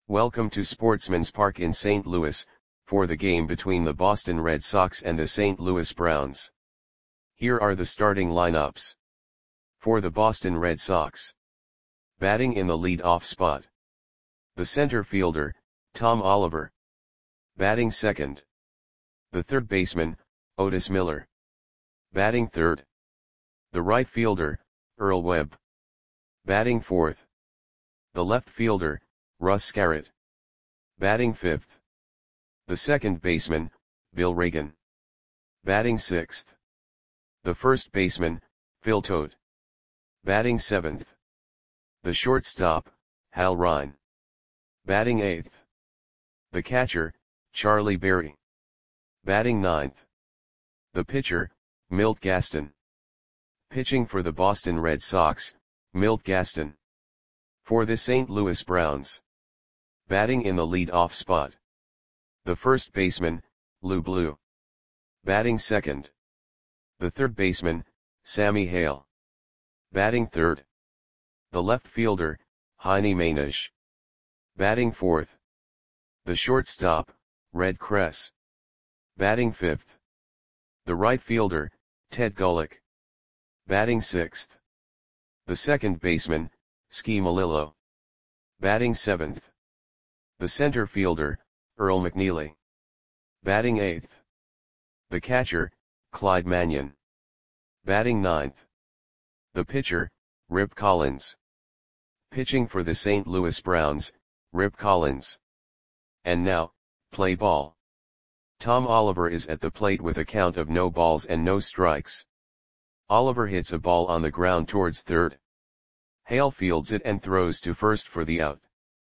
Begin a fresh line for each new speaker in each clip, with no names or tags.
Welcome to Sportsman's Park in St. Louis, for the game between the Boston Red Sox and the St. Louis Browns. Here are the starting lineups. For the Boston Red Sox. Batting in the lead-off spot. The center fielder, Tom Oliver. Batting second. The third baseman, Otis Miller. Batting third. The right fielder, Earl Webb. Batting fourth. The left fielder, Russ Scarrett. Batting fifth. The second baseman, Bill Reagan. Batting sixth. The first baseman, Phil Todt. Batting seventh. The shortstop, Hal Ryan. Batting eighth. The catcher, Charlie Berry. Batting ninth. The pitcher, Milt Gaston. Pitching for the Boston Red Sox, Milt Gaston. For the St. Louis Browns. Batting in the lead-off spot. The first baseman, Lou Blue. Batting second. The third baseman, Sammy Hale. Batting third. The left fielder, Heine Mainisch. Batting fourth. The shortstop, Red Kress. Batting fifth. The right fielder, Ted Gulick. Batting sixth. The second baseman, Ski Melillo. Batting seventh. The center fielder, Earl McNeely. Batting eighth. The catcher, Clyde Mannion. Batting ninth. The pitcher, Rip Collins. Pitching for the St. Louis Browns, Rip Collins. And now, play ball. Tom Oliver is at the plate with a count of no balls and no strikes. Oliver hits a ball on the ground towards third. Hale fields it and throws to first for the out.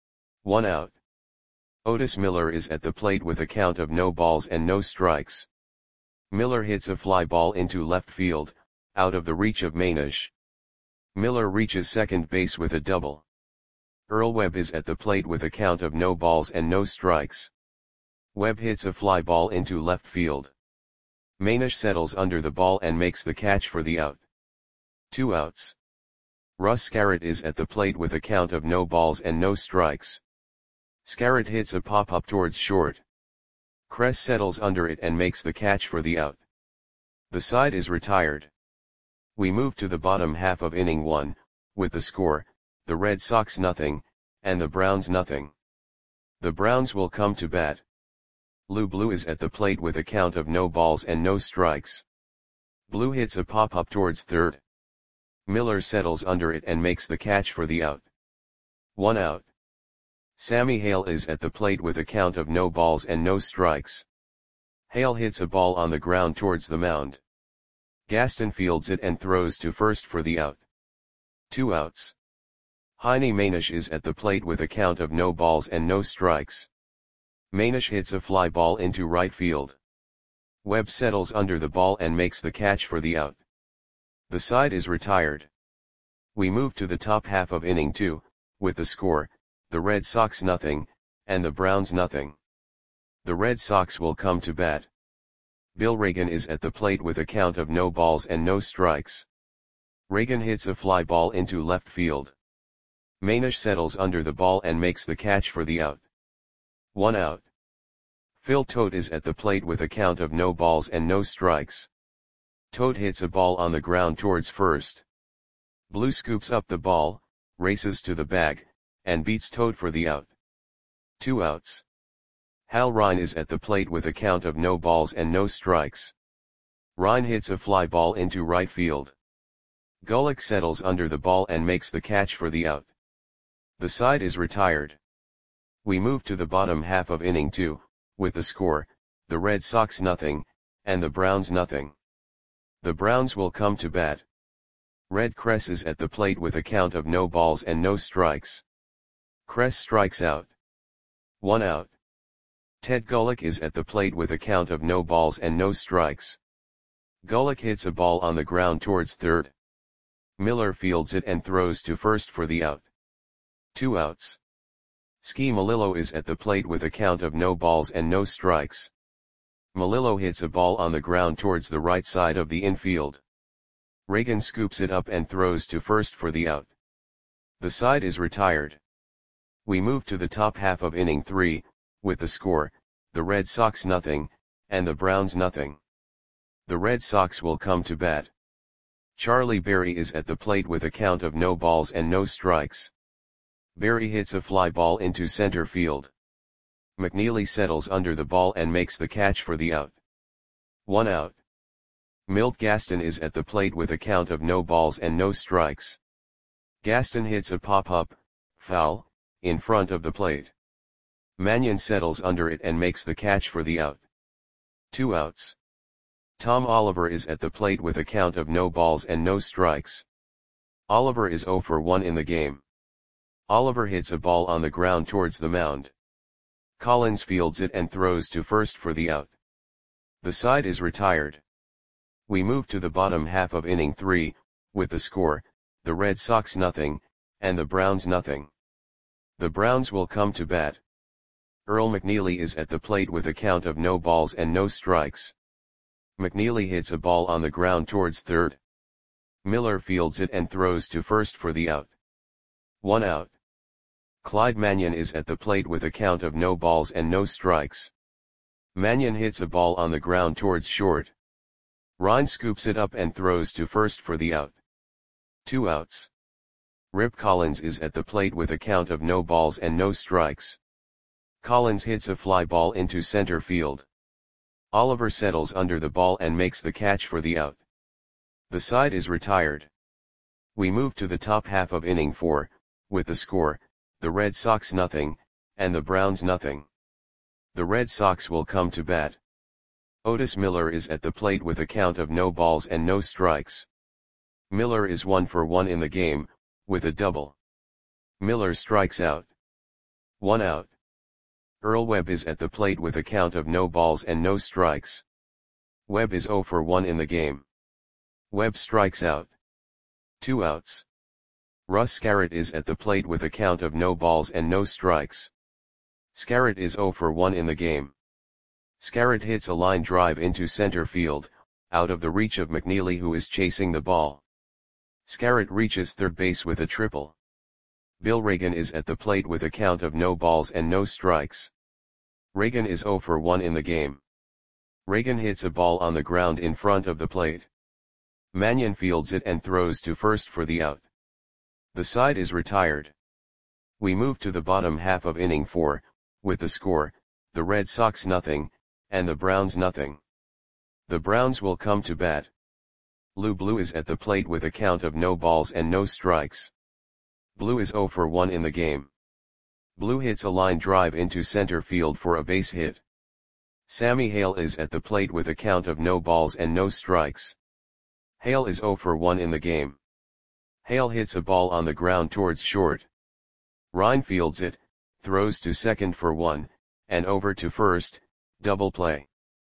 1 out. Otis Miller is at the plate with a count of no balls and no strikes. Miller hits a fly ball into left field, out of the reach of Mainisch. Miller reaches second base with a double. Earl Webb is at the plate with a count of no balls and no strikes. Webb hits a fly ball into left field. Mainisch settles under the ball and makes the catch for the out. 2 outs. Russ Scarrett is at the plate with a count of no balls and no strikes. Scarrett hits a pop-up towards short. Kress settles under it and makes the catch for the out. The side is retired. We move to the bottom half of inning 1, with the score, the Red Sox 0, and the Browns 0. The Browns will come to bat. Lou Blue is at the plate with a count of no balls and no strikes. Blue hits a pop-up towards third. Miller settles under it and makes the catch for the out. 1 out. Sammy Hale is at the plate with a count of no balls and no strikes. Hale hits a ball on the ground towards the mound. Gaston fields it and throws to first for the out. 2 outs. Heine Mainisch is at the plate with a count of no balls and no strikes. Mainisch hits a fly ball into right field. Webb settles under the ball and makes the catch for the out. The side is retired. We move to the top half of inning 2, with the score, the Red Sox 0, and the Browns 0. The Red Sox will come to bat. Bill Reagan is at the plate with a count of no balls and no strikes. Reagan hits a fly ball into left field. Mainisch settles under the ball and makes the catch for the out. 1 out. Phil Todt is at the plate with a count of no balls and no strikes. Todt hits a ball on the ground towards first. Blue scoops up the ball, races to the bag, and beats Todt for the out. 2 outs. Hal Ryan is at the plate with a count of no balls and no strikes. Ryan hits a fly ball into right field. Gulick settles under the ball and makes the catch for the out. The side is retired. We move to the bottom half of inning 2, with the score, the Red Sox 0, and the Browns 0. The Browns will come to bat. Red Kress is at the plate with a count of no balls and no strikes. Kress strikes out. 1 out. Ted Gulick is at the plate with a count of no balls and no strikes. Gulick hits a ball on the ground towards third. Miller fields it and throws to first for the out. 2 outs. Ski Melillo is at the plate with a count of no balls and no strikes. Melillo hits a ball on the ground towards the right side of the infield. Reagan scoops it up and throws to first for the out. The side is retired. We move to the top half of inning 3, with the score, the Red Sox nothing, and the Browns nothing. The Red Sox will come to bat. Charlie Berry is at the plate with a count of no balls and no strikes. Berry hits a fly ball into center field. McNeely settles under the ball and makes the catch for the out. 1 out. Milt Gaston is at the plate with a count of no balls and no strikes. Gaston hits a pop-up, foul, in front of the plate. Mannion settles under it and makes the catch for the out. 2 outs. Tom Oliver is at the plate with a count of no balls and no strikes. Oliver is 0 for 1 in the game. Oliver hits a ball on the ground towards the mound. Collins fields it and throws to first for the out. The side is retired. We move to the bottom half of inning 3, with the score, the Red Sox nothing, and the Browns nothing. The Browns will come to bat. Earl McNeely is at the plate with a count of no balls and no strikes. McNeely hits a ball on the ground towards third. Miller fields it and throws to first for the out. 1 out. Clyde Mannion is at the plate with a count of no balls and no strikes. Mannion hits a ball on the ground towards short. Ryan scoops it up and throws to first for the out. 2 outs. Rip Collins is at the plate with a count of no balls and no strikes. Collins hits a fly ball into center field. Oliver settles under the ball and makes the catch for the out. The side is retired. We move to the top half of inning 4, with the score, the Red Sox nothing, and the Browns nothing. The Red Sox will come to bat. Otis Miller is at the plate with a count of no balls and no strikes. Miller is 1 for 1 in the game, with a double. Miller strikes out. 1 out. Earl Webb is at the plate with a count of no balls and no strikes. Webb is 0 for 1 in the game. Webb strikes out. 2 outs. Russ Scarrett is at the plate with a count of no balls and no strikes. Scarrett is 0 for 1 in the game. Scarrett hits a line drive into center field, out of the reach of McNeely who is chasing the ball. Scarrett reaches third base with a triple. Bill Reagan is at the plate with a count of no balls and no strikes. Reagan is 0 for 1 in the game. Reagan hits a ball on the ground in front of the plate. Mannion fields it and throws to first for the out. The side is retired. We move to the bottom half of inning 4, with the score, the Red Sox nothing, and the Browns nothing. The Browns will come to bat. Lou Blue is at the plate with a count of no balls and no strikes. Blue is 0 for 1 in the game. Blue hits a line drive into center field for a base hit. Sammy Hale is at the plate with a count of no balls and no strikes. Hale is 0 for 1 in the game. Hale hits a ball on the ground towards short. Ryan fields it, throws to second for 1, and over to first, double play.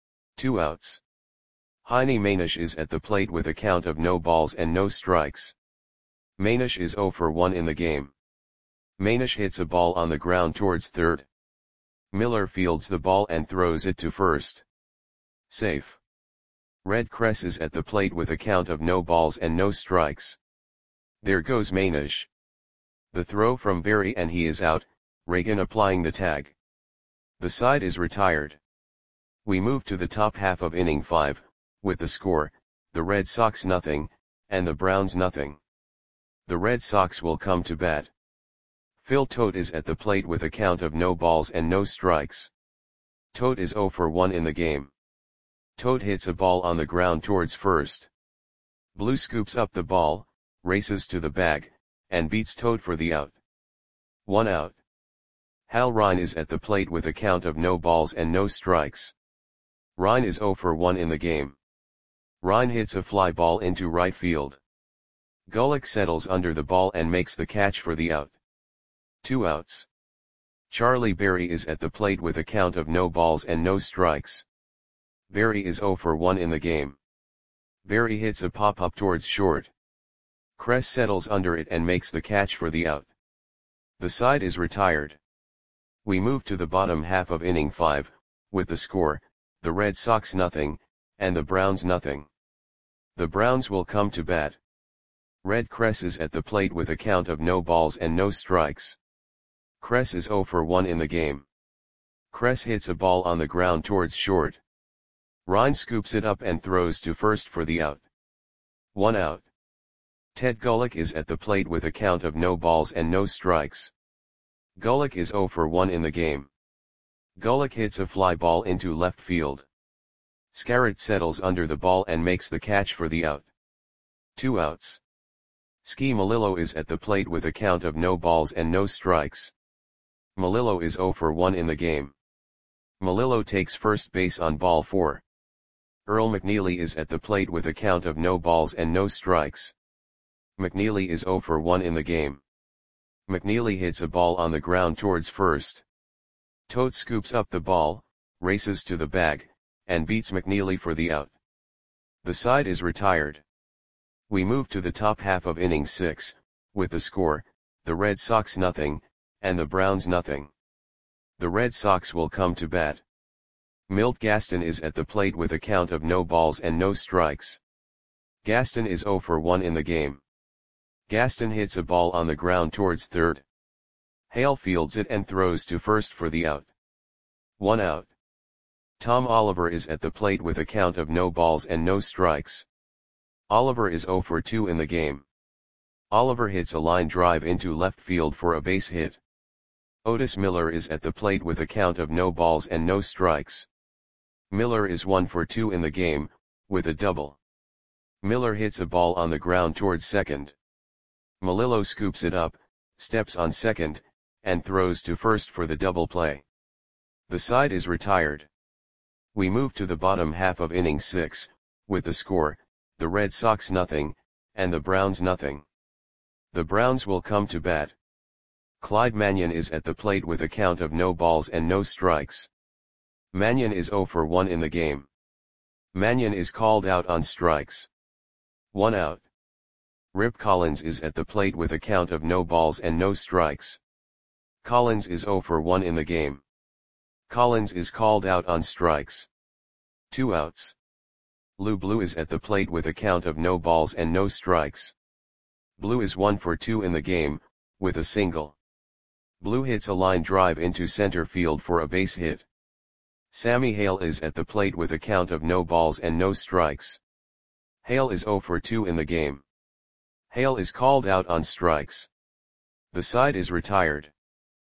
2 outs. Heine Manish is at the plate with a count of no balls and no strikes. Manish is 0 for 1 in the game. Manish hits a ball on the ground towards third. Miller fields the ball and throws it to first. Safe. Red Cress is at the plate with a count of no balls and no strikes. There goes Manish. The throw from Berry and he is out, Reagan applying the tag. The side is retired. We move to the top half of inning 5, with the score, the Red Sox nothing, and the Browns nothing. The Red Sox will come to bat. Phil Tote is at the plate with a count of no balls and no strikes. Tote is 0 for 1 in the game. Tote hits a ball on the ground towards first. Blue scoops up the ball, races to the bag, and beats Tote for the out. 1 out. Hal Ryan is at the plate with a count of no balls and no strikes. Ryan is 0 for 1 in the game. Ryan hits a fly ball into right field. Golick settles under the ball and makes the catch for the out. 2 outs. Charlie Berry is at the plate with a count of no balls and no strikes. Berry is 0 for 1 in the game. Berry hits a pop-up towards short. Cress settles under it and makes the catch for the out. The side is retired. We move to the bottom half of inning 5, with the score, the Red Sox nothing, and the Browns nothing. The Browns will come to bat. Red Cress is at the plate with a count of no balls and no strikes. Kress is 0 for 1 in the game. Kress hits a ball on the ground towards short. Rhine scoops it up and throws to first for the out. 1 out. Ted Gulick is at the plate with a count of no balls and no strikes. Gulick is 0 for 1 in the game. Gulick hits a fly ball into left field. Scarrett settles under the ball and makes the catch for the out. 2 outs. Ski Melillo is at the plate with a count of no balls and no strikes. Melillo is 0 for 1 in the game. Melillo takes first base on ball 4. Earl McNeely is at the plate with a count of no balls and no strikes. McNeely is 0 for 1 in the game. McNeely hits a ball on the ground towards first. Tote scoops up the ball, races to the bag, and beats McNeely for the out. The side is retired. We move to the top half of inning 6, with the score, the Red Sox 0, and the Browns 0. The Red Sox will come to bat. Milt Gaston is at the plate with a count of no balls and no strikes. Gaston is 0 for 1 in the game. Gaston hits a ball on the ground towards third. Hale fields it and throws to first for the out. 1 out. Tom Oliver is at the plate with a count of no balls and no strikes. Oliver is 0 for 2 in the game. Oliver hits a line drive into left field for a base hit. Otis Miller is at the plate with a count of no balls and no strikes. Miller is 1 for 2 in the game, with a double. Miller hits a ball on the ground towards second. Melillo scoops it up, steps on second, and throws to first for the double play. The side is retired. We move to the bottom half of inning 6, with the score, the Red Sox 0, and the Browns 0. The Browns will come to bat. Clyde Mannion is at the plate with a count of no balls and no strikes. Mannion is 0 for 1 in the game. Mannion is called out on strikes. 1 out. Rip Collins is at the plate with a count of no balls and no strikes. Collins is 0 for 1 in the game. Collins is called out on strikes. 2 outs. Lou Blue is at the plate with a count of no balls and no strikes. Blue is 1 for 2 in the game, with a single. Blue hits a line drive into center field for a base hit. Sammy Hale is at the plate with a count of no balls and no strikes. Hale is 0 for 2 in the game. Hale is called out on strikes. The side is retired.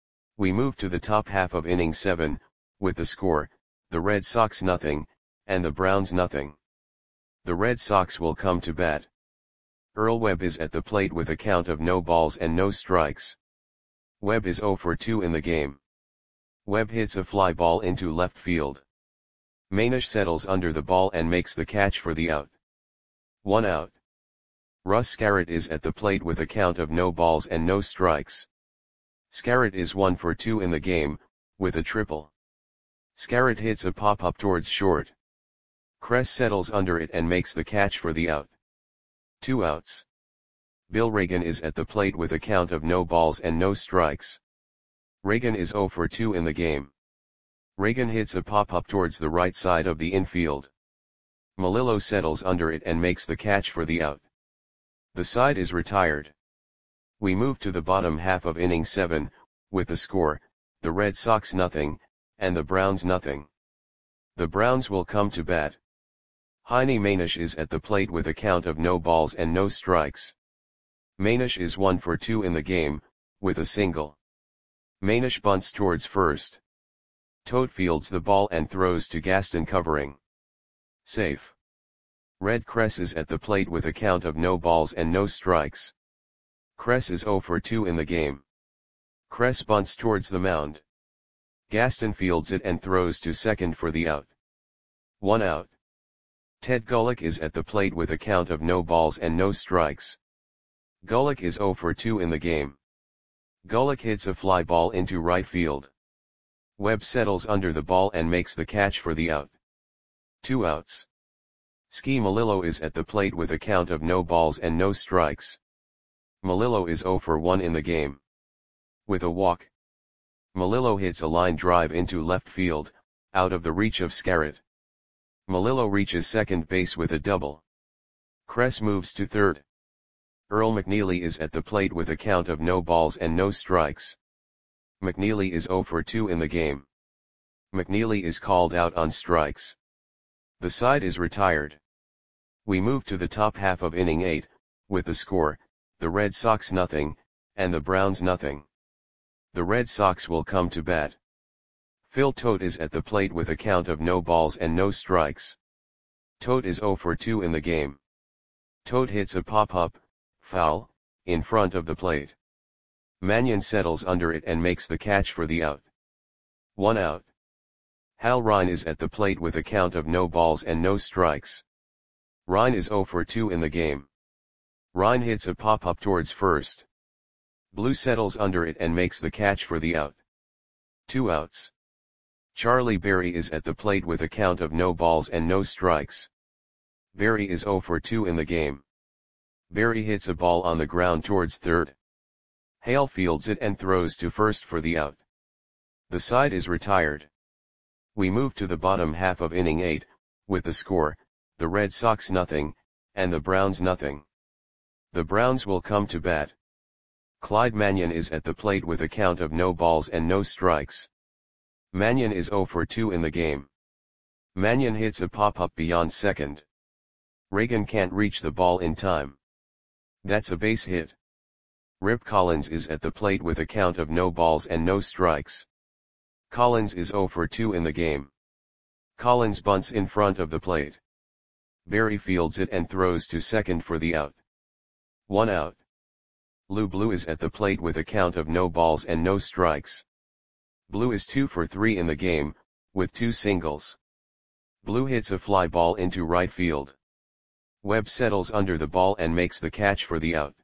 We move to the top half of inning 7, with the score, the Red Sox 0, and the Browns 0. The Red Sox will come to bat. Earl Webb is at the plate with a count of no balls and no strikes. Webb is 0 for 2 in the game. Webb hits a fly ball into left field. Manish settles under the ball and makes the catch for the out. 1 out. Russ Scarrett is at the plate with a count of no balls and no strikes. Scarrett is 1 for 2 in the game, with a triple. Scarrett hits a pop-up towards short. Kress settles under it and makes the catch for the out. 2 outs. Bill Reagan is at the plate with a count of no balls and no strikes. Reagan is 0 for 2 in the game. Reagan hits a pop-up towards the right side of the infield. Melillo settles under it and makes the catch for the out. The side is retired. We move to the bottom half of inning 7, with the score, the Red Sox 0, and the Browns 0. The Browns will come to bat. Heine Manish is at the plate with a count of no balls and no strikes. Manish is 1 for 2 in the game, with a single. Manish bunts towards first. Tote fields the ball and throws to Gaston covering. Safe. Red Kress is at the plate with a count of no balls and no strikes. Kress is 0 for 2 in the game. Kress bunts towards the mound. Gaston fields it and throws to second for the out. 1 out. Ted Gulick is at the plate with a count of no balls and no strikes. Gulick is 0 for 2 in the game. Gulick hits a fly ball into right field. Webb settles under the ball and makes the catch for the out. 2 outs. Ski Melillo is at the plate with a count of no balls and no strikes. Melillo is 0 for 1 in the game. With a walk. Melillo hits a line drive into left field, out of the reach of Scarrett. Melillo reaches second base with a double. Kress moves to third. Earl McNeely is at the plate with a count of no balls and no strikes. McNeely is 0 for 2 in the game. McNeely is called out on strikes. The side is retired. We move to the top half of inning 8, with the score, the Red Sox nothing, and the Browns nothing. The Red Sox will come to bat. Phil Tote is at the plate with a count of no balls and no strikes. Tote is 0 for 2 in the game. Tote hits a pop-up, foul, in front of the plate. Mannion settles under it and makes the catch for the out. 1 out. Hal Rine is at the plate with a count of no balls and no strikes. Rine is 0 for 2 in the game. Rine hits a pop-up towards first. Blue settles under it and makes the catch for the out. 2 outs. Charlie Berry is at the plate with a count of no balls and no strikes. Berry is 0 for 2 in the game. Berry hits a ball on the ground towards third. Hale fields it and throws to first for the out. The side is retired. We move to the bottom half of inning 8, with the score, the Red Sox nothing, and the Browns nothing. The Browns will come to bat. Clyde Mannion is at the plate with a count of no balls and no strikes. Mannion is 0 for 2 in the game. Mannion hits a pop-up beyond second. Reagan can't reach the ball in time. That's a base hit. Rip Collins is at the plate with a count of no balls and no strikes. Collins is 0 for 2 in the game. Collins bunts in front of the plate. Berry fields it and throws to second for the out. 1 out. Lou Blue is at the plate with a count of no balls and no strikes. Blue is 2 for 3 in the game, with 2 singles. Blue hits a fly ball into right field. Webb settles under the ball and makes the catch for the out.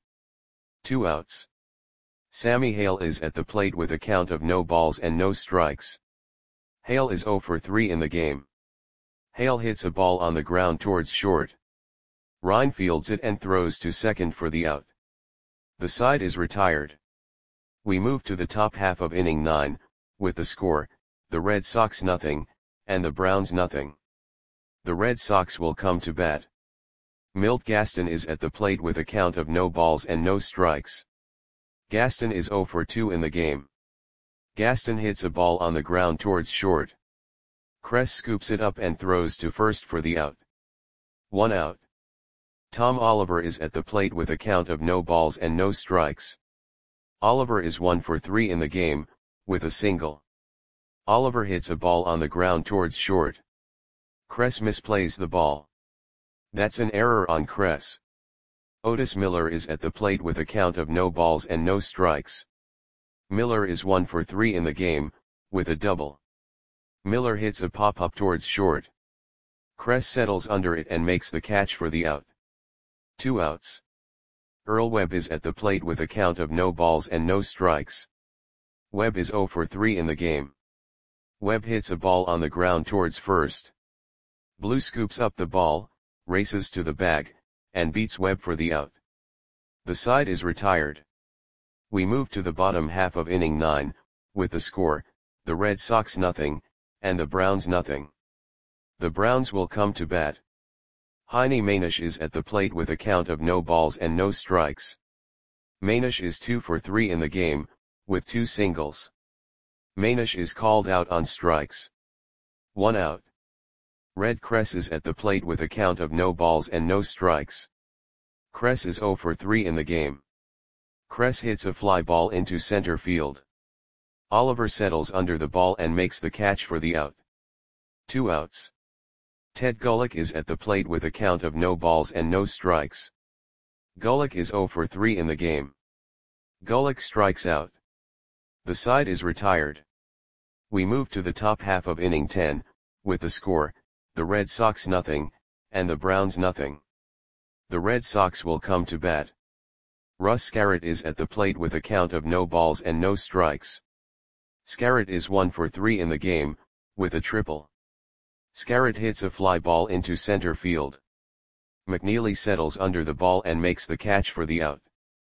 2 outs. Sammy Hale is at the plate with a count of no balls and no strikes. Hale is 0 for 3 in the game. Hale hits a ball on the ground towards short. Rine fields it and throws to second for the out. The side is retired. We move to the top half of inning 9, with the score, the Red Sox nothing, and the Browns nothing. The Red Sox will come to bat. Milt Gaston is at the plate with a count of no balls and no strikes. Gaston is 0 for 2 in the game. Gaston hits a ball on the ground towards short. Kress scoops it up and throws to first for the out. 1 out. Tom Oliver is at the plate with a count of no balls and no strikes. Oliver is 1 for 3 in the game, with a single. Oliver hits a ball on the ground towards short. Kress misplays the ball. That's an error on Kress. Otis Miller is at the plate with a count of no balls and no strikes. Miller is 1 for 3 in the game, with a double. Miller hits a pop-up towards short. Kress settles under it and makes the catch for the out. 2 outs. Earl Webb is at the plate with a count of no balls and no strikes. Webb is 0 for 3 in the game. Webb hits a ball on the ground towards first. Blue scoops up the ball, races to the bag, and beats Webb for the out. The side is retired. We move to the bottom half of inning 9, with the score, the Red Sox nothing, and the Browns nothing. The Browns will come to bat. Heine Manish is at the plate with a count of no balls and no strikes. Manish is 2 for 3 in the game, with 2 singles. Manish is called out on strikes. 1 out. Red Kress is at the plate with a count of no balls and no strikes. Kress is 0 for 3 in the game. Kress hits a fly ball into center field. Oliver settles under the ball and makes the catch for the out. 2 outs. Ted Gulick is at the plate with a count of no balls and no strikes. Gulick is 0 for 3 in the game. Gulick strikes out. The side is retired. We move to the top half of inning 10, with the score, the Red Sox nothing, and the Browns nothing. The Red Sox will come to bat. Russ Scarrett is at the plate with a count of no balls and no strikes. Scarrett is 1 for 3 in the game, with a triple. Scarrett hits a fly ball into center field. McNeely settles under the ball and makes the catch for the out.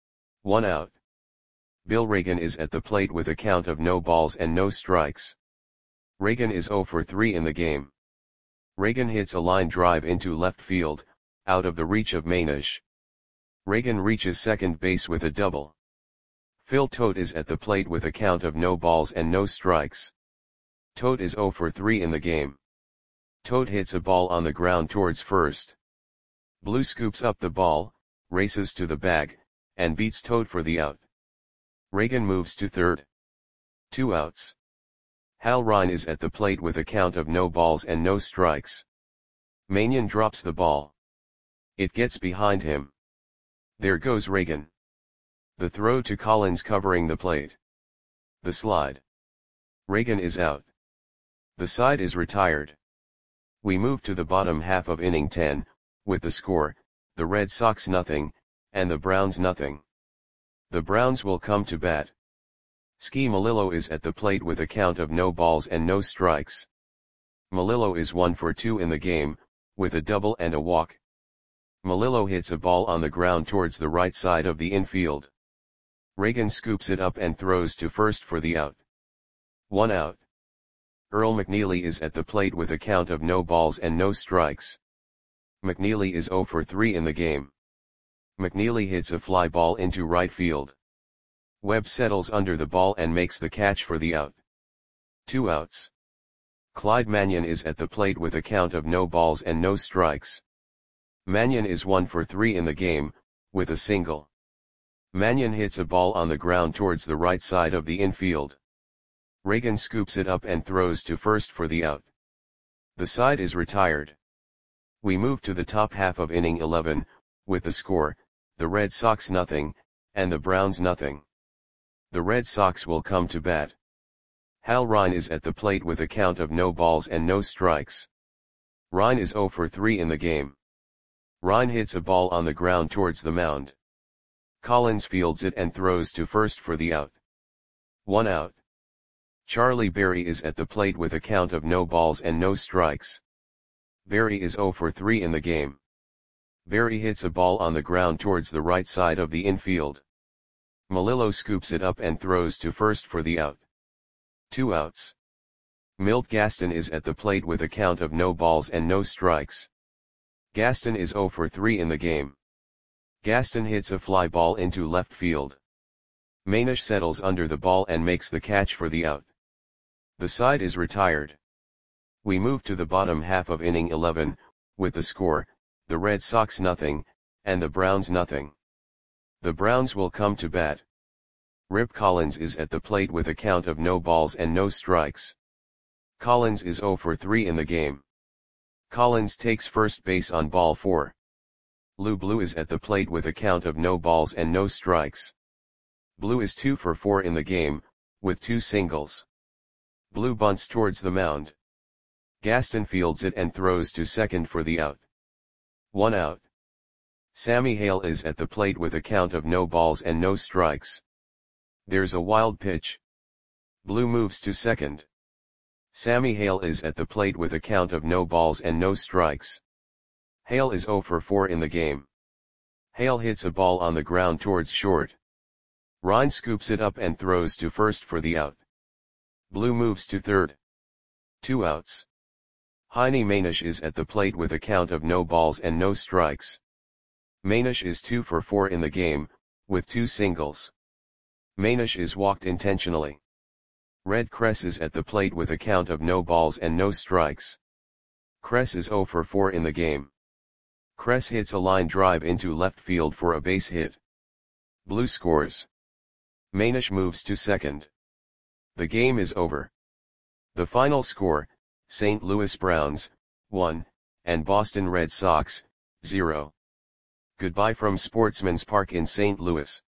1 out. Bill Reagan is at the plate with a count of no balls and no strikes. Reagan is 0 for 3 in the game. Reagan hits a line drive into left field, out of the reach of Manish. Reagan reaches second base with a double. Phil Tote is at the plate with a count of no balls and no strikes. Tote is 0 for 3 in the game. Tote hits a ball on the ground towards first. Blue scoops up the ball, races to the bag, and beats Tote for the out. Reagan moves to third. 2 outs. Hal Ryan is at the plate with a count of no balls and no strikes. Manion drops the ball. It gets behind him. There goes Reagan. The throw to Collins covering the plate. The slide. Reagan is out. The side is retired. We move to the bottom half of inning 10, with the score, the Red Sox nothing, and the Browns nothing. The Browns will come to bat. Ski Melillo is at the plate with a count of no balls and no strikes. Melillo is 1 for 2 in the game, with a double and a walk. Melillo hits a ball on the ground towards the right side of the infield. Reagan scoops it up and throws to first for the out. 1 out. Earl McNeely is at the plate with a count of no balls and no strikes. McNeely is 0 for 3 in the game. McNeely hits a fly ball into right field. Webb settles under the ball and makes the catch for the out. 2 outs. Clyde Mannion is at the plate with a count of no balls and no strikes. Mannion is 1 for 3 in the game, with a single. Mannion hits a ball on the ground towards the right side of the infield. Reagan scoops it up and throws to first for the out. The side is retired. We move to the top half of inning 11, with the score, the Red Sox nothing, and the Browns nothing. The Red Sox will come to bat. Hal Ryan is at the plate with a count of no balls and no strikes. Ryan is 0 for 3 in the game. Ryan hits a ball on the ground towards the mound. Collins fields it and throws to first for the out. 1 out. Charlie Berry is at the plate with a count of no balls and no strikes. Berry is 0 for 3 in the game. Berry hits a ball on the ground towards the right side of the infield. Melillo scoops it up and throws to first for the out. 2 outs. Milt Gaston is at the plate with a count of no balls and no strikes. Gaston is 0 for 3 in the game. Gaston hits a fly ball into left field. Manish settles under the ball and makes the catch for the out. The side is retired. We move to the bottom half of inning 11, with the score, the Red Sox nothing, and the Browns nothing. The Browns will come to bat. Rip Collins is at the plate with a count of no balls and no strikes. Collins is 0 for 3 in the game. Collins takes first base on ball 4. Lou Blue is at the plate with a count of no balls and no strikes. Blue is 2 for 4 in the game, with 2 singles. Blue bunts towards the mound. Gaston fields it and throws to second for the out. 1 out. Sammy Hale is at the plate with a count of no balls and no strikes. There's a wild pitch. Blue moves to second. Sammy Hale is at the plate with a count of no balls and no strikes. Hale is 0 for 4 in the game. Hale hits a ball on the ground towards short. Ryan scoops it up and throws to first for the out. Blue moves to third. 2 outs. Heine Manish is at the plate with a count of no balls and no strikes. Manish is 2 for 4 in the game, with 2 singles. Manish is walked intentionally. Red Kress is at the plate with a count of no balls and no strikes. Kress is 0 for 4 in the game. Kress hits a line drive into left field for a base hit. Blue scores. Manish moves to second. The game is over. The final score, St. Louis Browns, 1, and Boston Red Sox, 0. Goodbye from Sportsman's Park in St. Louis.